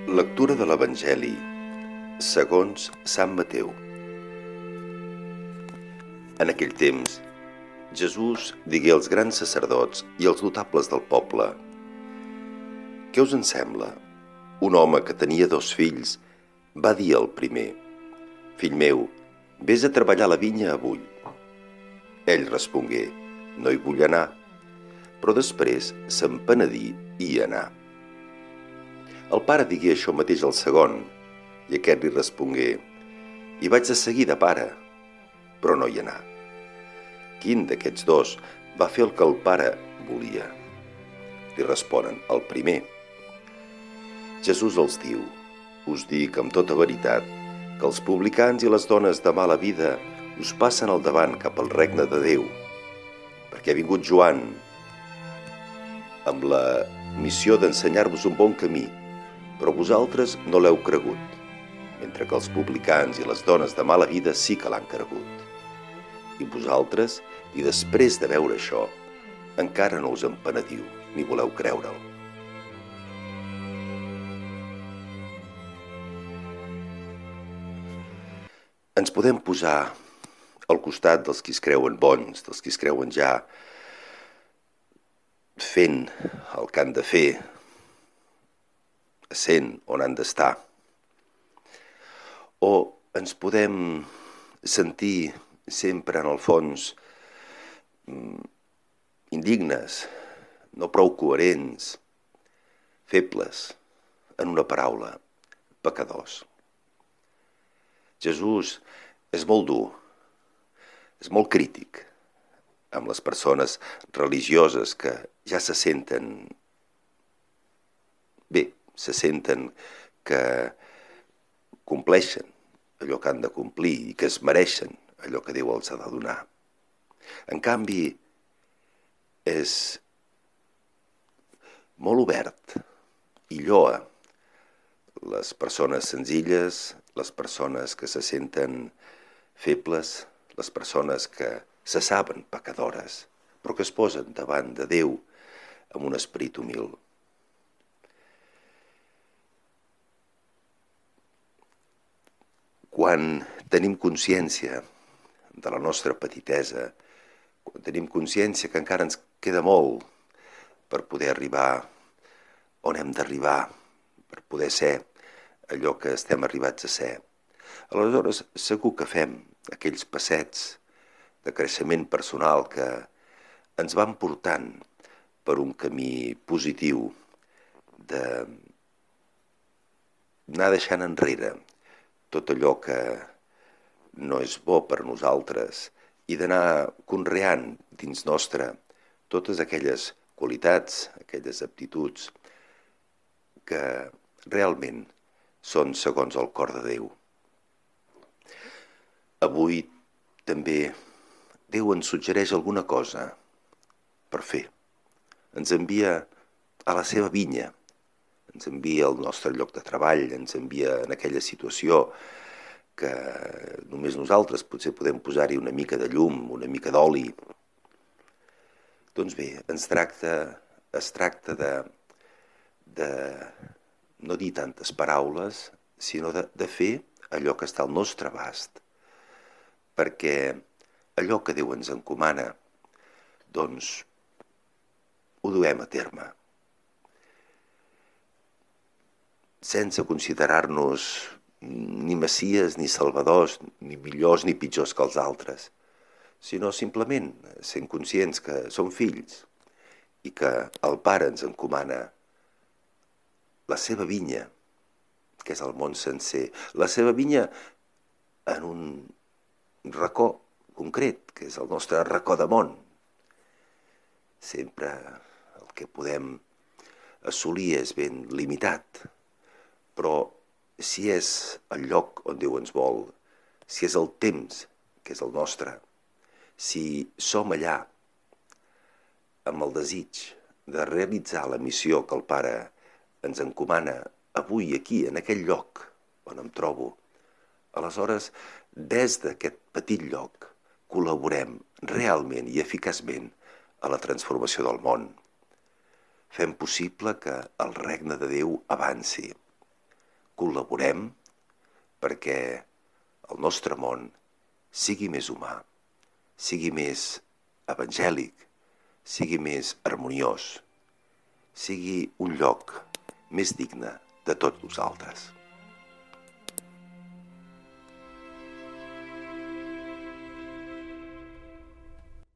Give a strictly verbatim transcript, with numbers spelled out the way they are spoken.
Lectura de l'Evangeli segons Sant Mateu. En aquell temps, Jesús digué als grans sacerdots i als notables del poble: «Què us en sembla? Un home que tenia dos fills va dir al primer: Fill meu, vés a treballar a la vinya avui. Ell respongué: No hi vull anar. Però després se'n penedí i hi anà. El pare digué això mateix al segon, i aquest li respongué: Hi vaig de seguida, pare, però no hi anà. Quin d'aquests dos va fer el que el pare volia? Li responen: el primer. Jesús els diu: Us dic amb tota veritat que els publicans i les dones de mala vida us passen al davant cap al regne de Déu, perquè ha vingut Joan amb la missió d'ensenyar-vos un bon camí, però vosaltres no l'heu cregut, mentre que els publicans i les dones de mala vida sí que l'han cregut. I vosaltres, i després de veure això, encara no us en penediu ni voleu creure'l. Ens podem posar al costat dels qui es creuen bons, dels qui es creuen ja fent el que han de fer, essent on han d'estar. O ens podem sentir sempre en el fons indignes, no prou coherents, febles, en una paraula, pecadors. Jesús és molt dur, és molt crític amb les persones religioses que ja se senten bé, se senten que compleixen allò que han de complir i que es mereixen allò que Déu els ha de donar. En canvi, és molt obert i lloa les persones senzilles, les persones que se senten febles, les persones que se saben pecadores, però que es posen davant de Déu amb un esperit humil. Quan tenim consciència de la nostra petitesa, quan tenim consciència que encara ens queda molt per poder arribar on hem d'arribar, per poder ser allò que estem arribats a ser, aleshores segur que fem aquells passets de creixement personal que ens van portant per un camí positiu d'anar deixant enrere tot allò que no és bo per nosaltres i d'anar conreant dins nostre totes aquelles qualitats, aquelles aptituds que realment són segons el cor de Déu. Avui també Déu ens suggereix alguna cosa per fer. Ens envia a la seva vinya, ens envia al nostre lloc de treball, ens envia en aquella situació que només nosaltres potser podem posar-hi una mica de llum, una mica d'oli. Doncs bé, ens tracta, es tracta de, de no dir tantes paraules, sinó de, de fer allò que està al nostre abast, perquè allò que Déu ens encomana, doncs ho duem a terme, sense considerar-nos ni messies, ni salvadors, ni millors ni pitjors que els altres, sinó simplement sent conscients que som fills i que el Pare ens encomana la seva vinya, que és el món sencer, la seva vinya en un racó concret, que és el nostre racó de món. Sempre el que podem assolir és ben limitat, però si és el lloc on Déu ens vol, si és el temps que és el nostre, si som allà amb el desig de realitzar la missió que el Pare ens encomana avui aquí, en aquell lloc on em trobo, aleshores, des d'aquest petit lloc, col·laborem realment i eficaçment a la transformació del món. Fem possible que el regne de Déu avanci. col·laborem perquè el nostre món sigui més humà, sigui més evangèlic, sigui més harmoniós, sigui un lloc més digne de tots nosaltres.